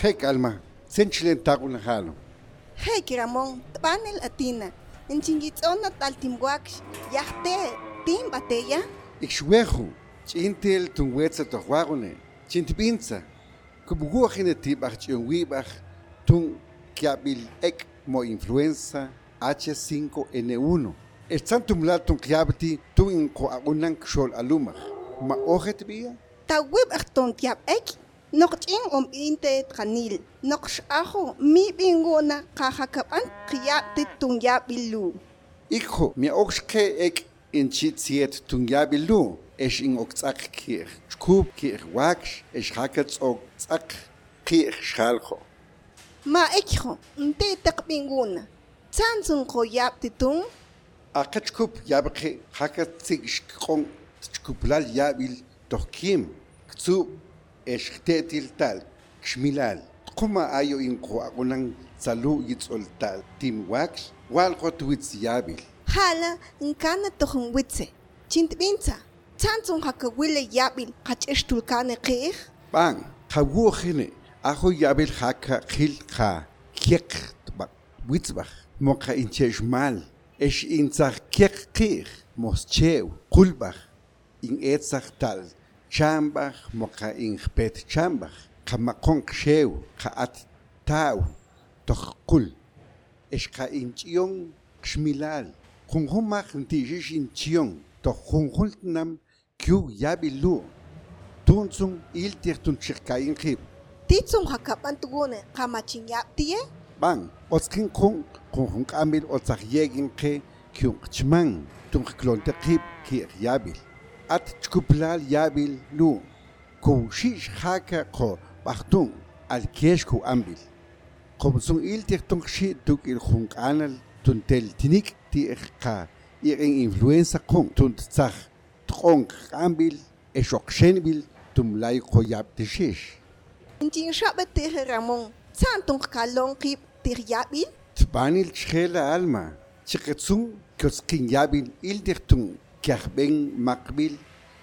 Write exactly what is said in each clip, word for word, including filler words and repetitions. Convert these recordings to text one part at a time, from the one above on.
Hey calma, senchilen taguna halo. Hey Ramón, panel atina. En chingitzona taltimwaksh, yahte, tim bateya. Ixwehu, chintel tunwetza tohuagune, chintipinza. Kubuguajine tibach chionwibach, tun kiabil ek mo influenza H cinco N uno. Están tumlar tun kiabti tun in koagunan kshol alumach. Ma ojet bia? Tawib achton kiab ek. Nokching om inte kanil. Noksh aho mi bingona kahakapan kiyati tungyabilu. Ikho, mi okshke ek in chitziet tungyabilu. Esh in oktzak kir. Chkub kir waksh, esh hakats oktzak kir shalcho. Ma ekho, nte takbingona. Tsansun ko yabti tung. Akachkup yabke hakatsig shkong chkuplal yabil tohkim. Ktsu Eshtetil tal, Kshmilal, Kuma ayo in Koagunan, Salu yitzol tal, Tim Wax, Walcot wits Yabil. Hala, nkana tohun witse. Chintbinza, Tansun hakawille yabil, Hachestulkane kir. Bang, Hawuchine, Aho Yabil haka Hil ha, Kiek, Witzbach, Moka in Cheshmal, Esh in Zach Kiek kir, Moschew, Kulbach, in Etzach tal. Chambach, moka in pet chambach, kamakon kshew, kaat tau, toch kul. Eska in chiong, kshmilal. Hunhumach ntijish in chiong, toch hunhultnam, kyu yabilu. Tunzung iltir tun chirkain hip. Titsum hakapantugune, kamachin yaptie? Bang, otskin kung, kung ambil otsach yegin ke, kyung chmang, tung klonte hip, kir yabil. At chkuplal yabil lu, ku shish haka ko bachtung al kieshku ambil. Komsung il tung shi tuk il hunk anal tuntel tinik ti ka iring influenza kong tunt zach tronk ambil eshokshenbil tum lai ko yab te shish. Injin shabat tere Ramon, santung kalong kip tir yabil? Tbanil chela alma, chiketsung koskin yabil il tung. Kiachbeng makbil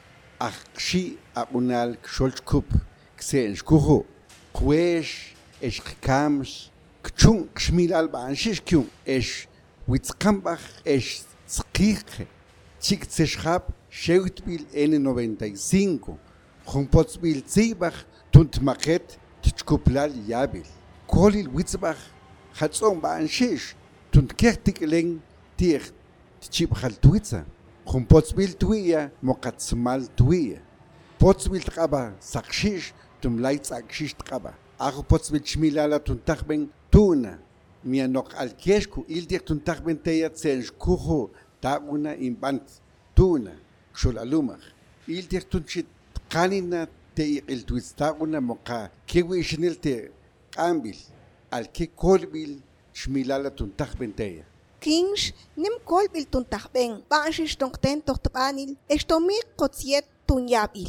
akshi abunal ksholchkup ksen shkuho kwesh esh kams kchung kshmil alba anshish kyung esh witzkambach esh skikhe chik tshab sheutbil N noventa y cinco khumpotsbil zibach tunt maket tchkuplal yabil kolil witzbach hatzong ba anshish tunt kertik leng tir tchibkhal twitza Kun potsbil tuya, mokatsmal tuya. Potsbil traba, sakshish, tum lights akshish traba. Ako potsbil chmilala tuntachben tuna. Mia nok alkieshku, ildir tuntachben teya tsenj kuho, tauna imbant tuna. Kshol alumach. Ildir tunchit kanina te il tuits tauna moka kiwi shnil te kambil. Alki kolbil chmilala tuntachben teya. Kings, nim kolbil tuntachbeng, banshish tongten tochtabanil, estomik kotsiet tunyabil.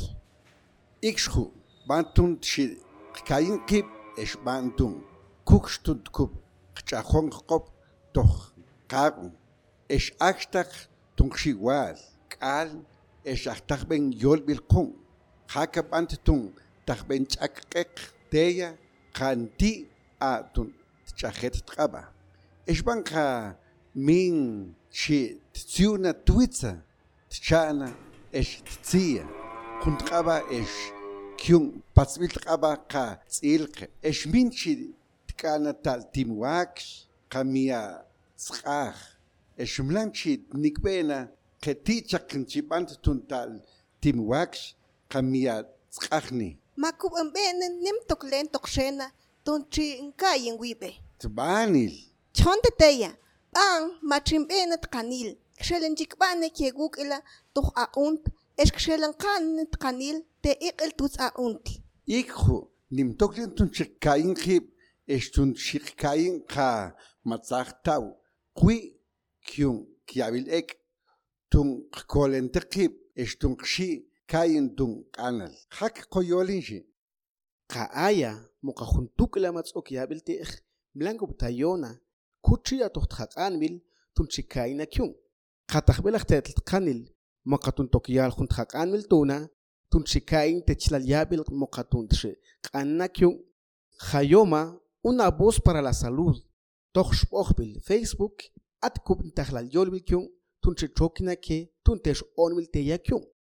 Ikshu, bantun shi, kain kip, esh bantun, kukstund kup, kchachong kop, toch, karun, esh achtach, tungshi wal, kal, esh achtachben yolbil kung, hakabant tung, tachben chakek, teya, kanti, a tun, chachet traba. Esh banka, min shi tsiuna twitza tchana esh tsia kuntraba esh kyung patsbil traba ka tsilke esh min shi tkana tal timwax kamia skach esh mlanchi nikbena keticha kinchibant tuntal timwax kamia skachni Makub ambenen nim toklen tokshena tunchi inkayin wibe tbanil chonte teya Bang, matrimbena tkanil. Kshelan jikbane kieguk ila toch aunt, es kshelan kan tkanil te ikel tuts aunt. Ikhu, nim toklin tun chikain khib, es tun chikain ka matzach tau. Kui kyung kiabil ek tun kolen tekib, es tun kshi kain tun kanal. Hak koyolinji. Ka aya, muka juntuk la matzok kiabil te ik, blanco btayona. Kuchia tochthat anmil tun chikaina kyung. Katakbelach tetl kanil, mokatun tokial junthak anmil tuna, tun chikain techlal yabil mokatun tse, kanna kyung. Hayoma, una voz para la salud. Toch spogbil Facebook, at kup ntahlal yolbil kyung, tunche chokina ke, tuntesh onbil te ya kyung.